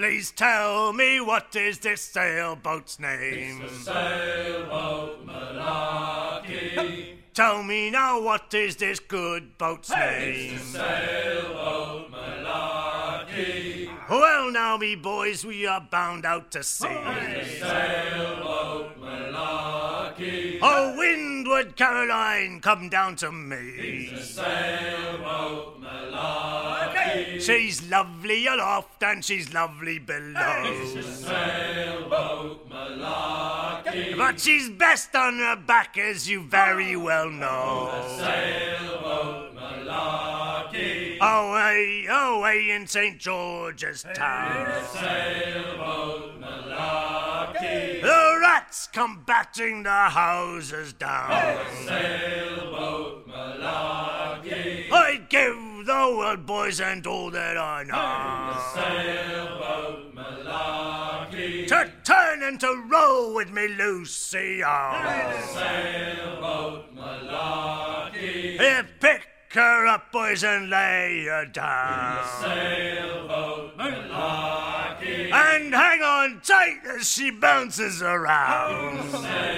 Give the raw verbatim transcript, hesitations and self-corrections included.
Please tell me, what is this sailboat's name? It's the sailboat Malarkey. Tell me now, what is this good boat's Hey, name? it's the sailboat Malarkey. Well now, me boys, we are bound out to sea. It's the sailboat Malarkey. Oh, Windward Caroline, come down to me. It's the sailboat Malarkey. She's lovely aloft and she's lovely below. It's the sailboat Malarkey. But she's best on her back, as you very well know. Sailboat Malarkey. Away, away in Saint George's Town. Sailboat Malarkey. The rats come battering the houses down. Sailboat Malarkey. I'd give the world, boys, and all that I know, Sailboat Malarkey. to turn and to roll with me Lucy on. Sailboat Malarkey. Here, pick her up, boys, and lay her down. Sailboat Malarkey. And hang on tight as she bounces around.